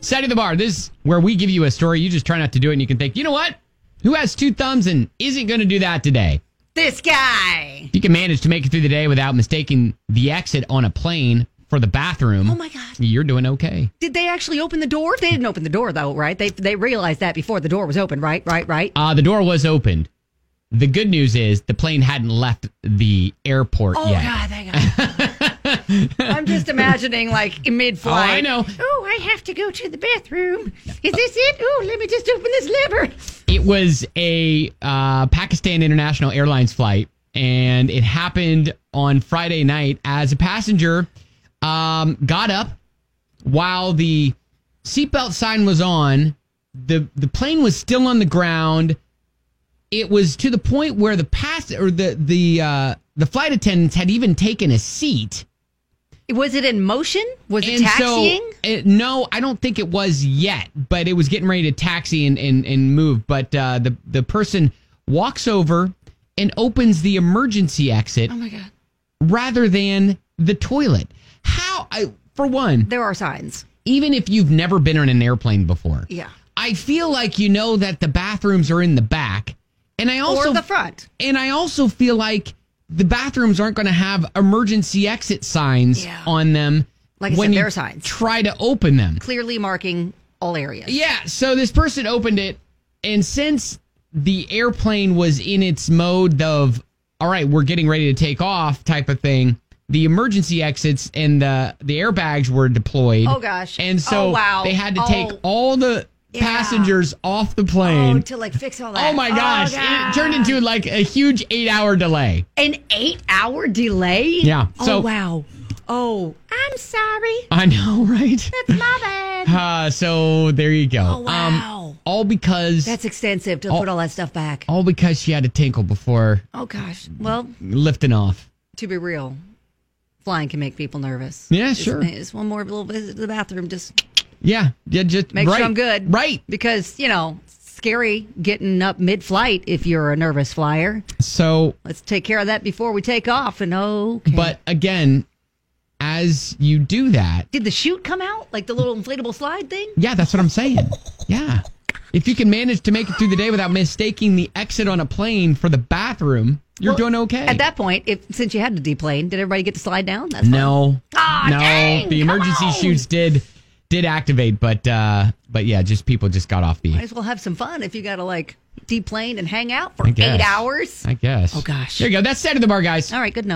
Setting the bar. This is where we give you a story. You just try not to do it, and you can think, you know what? Who has two thumbs and isn't going to do that today? This guy. If you can manage to make it through the day without mistaking the exit on a plane for the bathroom, oh my God, you're doing okay. Did they actually open the door? They didn't open the door, though, right? They realized that before the door was open, right? The door was opened. The good news is the plane hadn't left the airport yet. Oh, God, thank God. I'm just imagining, like, mid-flight. Oh, I know. Oh, I have to go to the bathroom. Is this it? Oh, let me just open this lever. It was a Pakistan International Airlines flight, and it happened on Friday night as a passenger got up while the seatbelt sign was on. The plane was still on the ground. It was to the point where the flight attendants had even taken a seat. Was it in motion? Was it taxiing? So, no, I don't think it was yet, but it was getting ready to taxi and move. But the person walks over and opens the emergency exit. Oh, my God. Rather than the toilet. For one, there are signs. Even if you've never been on an airplane before. Yeah. I feel like you know that the bathrooms are in the back. Or the front. And I also feel like the bathrooms aren't going to have emergency exit signs on them. Like I when said, you there are signs. Try to open them. Clearly marking all areas. Yeah, so this person opened it, and since the airplane was in its mode of, all right, we're getting ready to take off type of thing, the emergency exits and the airbags were deployed. Oh, gosh. And so they had to take all the passengers off the plane. Oh, to like fix all that. Oh my gosh. It turned into like a huge 8-hour delay. An 8-hour delay? Yeah. So, oh, wow. Oh, I'm sorry. I know, right? That's my bad. So there you go. Oh, wow. All because... That's extensive to put all that stuff back. All because she had to tinkle before... Oh, gosh. Well... lifting off. To be real, flying can make people nervous. Yeah, sure. Just one more little visit to the bathroom. Just... Yeah, just make sure I'm good. Right. Because, scary getting up mid-flight if you're a nervous flyer. So let's take care of that before we take off. And okay. But again, as you do that... Did the chute come out? Like the little inflatable slide thing? Yeah, that's what I'm saying. Yeah. If you can manage to make it through the day without mistaking the exit on a plane for the bathroom, you're doing okay. At that point, since you had to deplane, did everybody get to slide down? That's no. Oh, no. Dang, the emergency chutes did activate, but yeah, people just got off the... Might as well have some fun if you got to deplane and hang out for 8 hours. I guess. Oh, gosh. There you go. That's Set of the Bar, guys. All right, good enough.